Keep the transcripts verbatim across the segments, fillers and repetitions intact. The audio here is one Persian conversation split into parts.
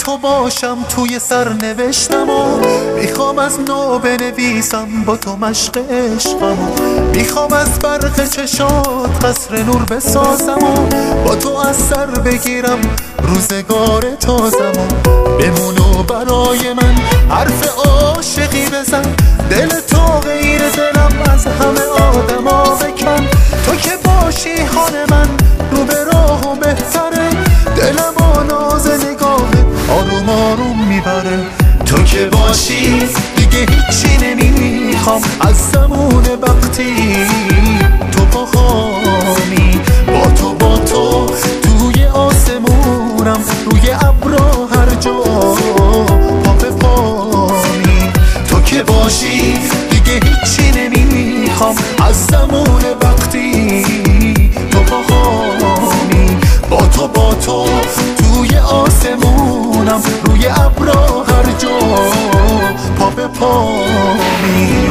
تو باشم توی سرنوشتم و میخوام از نو بنویسم با تو مشق عشقم. میخوام از برق چشات قصر نور بسازم و با تو از سر بگیرم روزگار تازم و بمونو برای من حرف عاشقی بزن. دل تو غیر دلم از همه آدما بکن. تو که باشی حال من رو به راه و بهتره. دلم و ناز نگاهت آروم آروم میبره. تو که باشی دیگه هیچی نمیخوام از زمون وقتی تو پاهامی. با تو با تو توی آسمونم روی ابرا هر جا پا به پامی. تو که باشی دیگه هیچی نمیخوام از زمون وقتی تو پاهامی. با تو با تو توی آسمونم روی ابرا هر جا پا به پامی.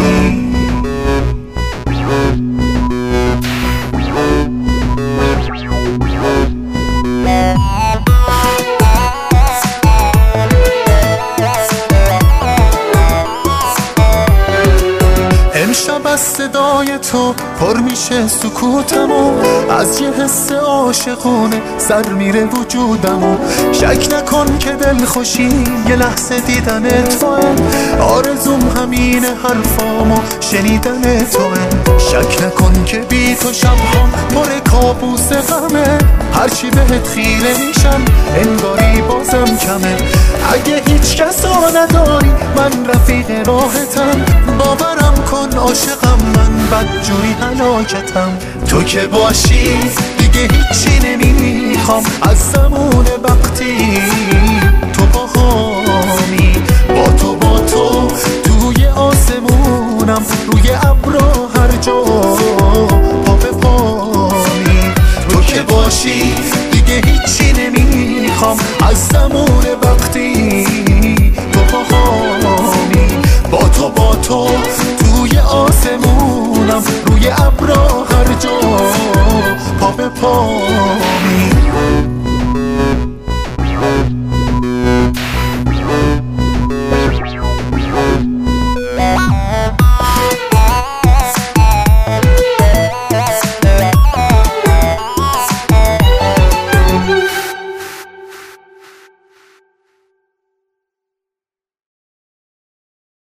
امشب از صدای تو پر میشه سکوتم و از یه حس عاشقونه سر میره وجودم و شک نکن که دل خوشی یه لحظه دیدن توه. آرزوم همینه حرفامو شنیدن توه. شک نکن که بی تو شبهام پر کابوس غمه. هرچی بهت خیره میشم انگاری بازم کمه. اگه هیچ کسا نداری من رفیق راحتم. باورم کن عاشقم من بدجوری هلاکتم. تو که باشی دیگه هیچی نمیخوام از زمون وقتی تو پاهامی. با تو با تو توی آسمونم روی ابرا هر جا پا به پامی. تو که باشی دیگه هیچی نمیخوام از زمون وقتی تو پاهامی. با تو با تو توی آسمونم روی ابرا هر جا پا به پامی.